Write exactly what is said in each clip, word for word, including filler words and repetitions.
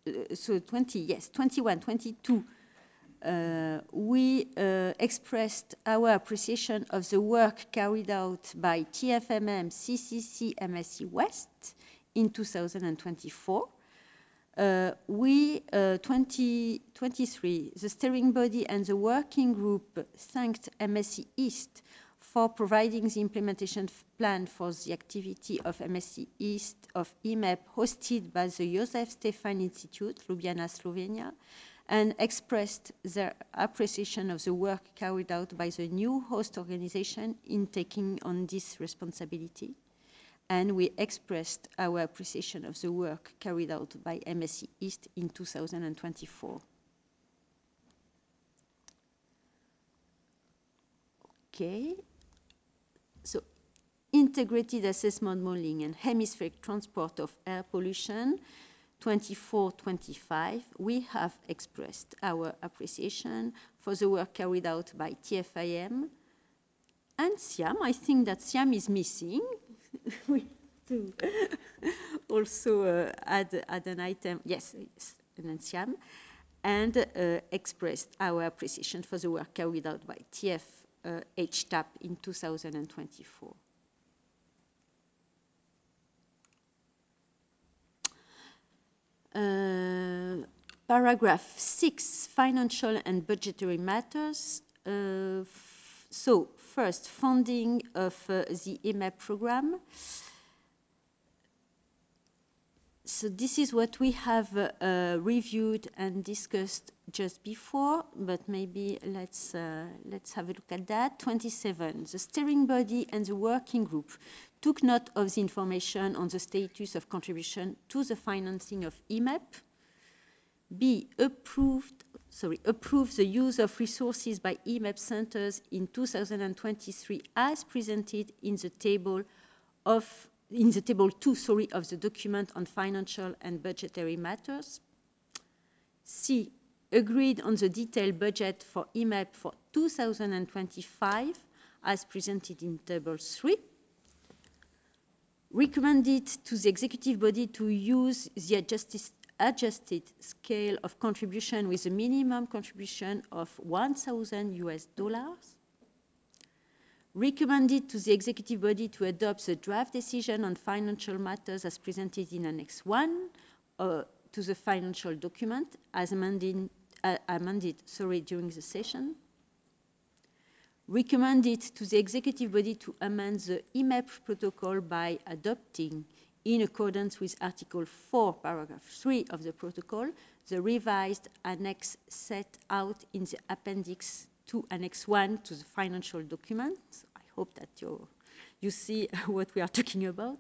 uh, so twenty, yes, twenty-one, twenty-two, uh, we uh, expressed our appreciation of the work carried out by T F M M, C C C, M S C West in two thousand twenty-four. Uh, we, uh, twenty twenty-three, the steering body and the working group thanked M S C East for providing the implementation plan for the activity of M S C East of E M E P hosted by the Josef Stefan Institute, Ljubljana, Slovenia, and expressed their appreciation of the work carried out by the new host organization in taking on this responsibility. And we expressed our appreciation of the work carried out by M S C East in two thousand twenty-four. Okay. So, integrated assessment modeling and hemispheric transport of air pollution, twenty-four twenty-five, we have expressed our appreciation for the work carried out by T F I M and SIAM. I think that SIAM is missing. We to also uh, add, add an item, yes, it's an SIAM, and uh, expressed our appreciation for the work carried out by T F H T A P in two thousand twenty-four. Uh, paragraph six, financial and budgetary matters. Uh, so, first, funding of uh, the E M E P program. So this is what we have uh, uh, reviewed and discussed just before, but maybe let's, uh, let's have a look at that. twenty-seven, the steering body and the working group took note of the information on the status of contribution to the financing of E M E P. B, approved, sorry, approved the use of resources by E M E P centers in two thousand twenty-three as presented in the table of in the table two, sorry, of the document on financial and budgetary matters. C, agreed on the detailed budget for E M E P for two thousand twenty-five as presented in table three. Recommended to the executive body to use the adjusted, adjusted scale of contribution with a minimum contribution of one thousand U S dollars. Recommended to the executive body to adopt the draft decision on financial matters as presented in Annex one uh, to the financial document as amended, uh, amended sorry, during the session. Recommended to the executive body to amend the E M E P protocol by adopting, in accordance with Article four, paragraph three of the protocol, the revised annex set out in the appendix to Annex one to the financial document. I hope that you you see what we are talking about.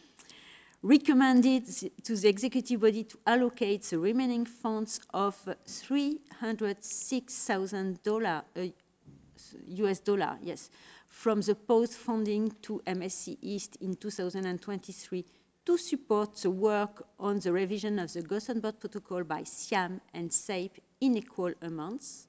Recommended to the executive body to allocate the remaining funds of three hundred six thousand dollars uh, U S dollar, yes, from the post funding to M S C East in two thousand twenty-three to support the work on the revision of the Gothenburg Protocol by SIAM and S A P in equal amounts.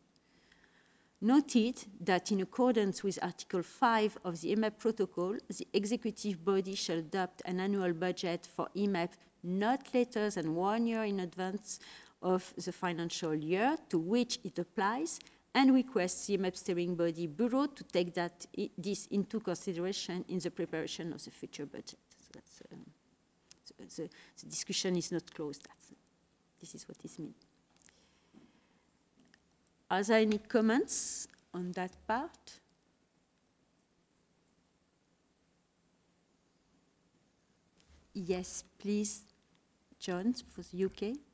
Noted that in accordance with Article five of the E M E P Protocol, the executive body shall adopt an annual budget for E M E P not later than one year in advance of the financial year to which it applies, and requests the E M E P steering body bureau to take that, this into consideration in the preparation of the future budget. So that's, um, so the, the discussion is not closed. That's, this is what it means. Are there any comments on that part? Yes, please, John, for the U K.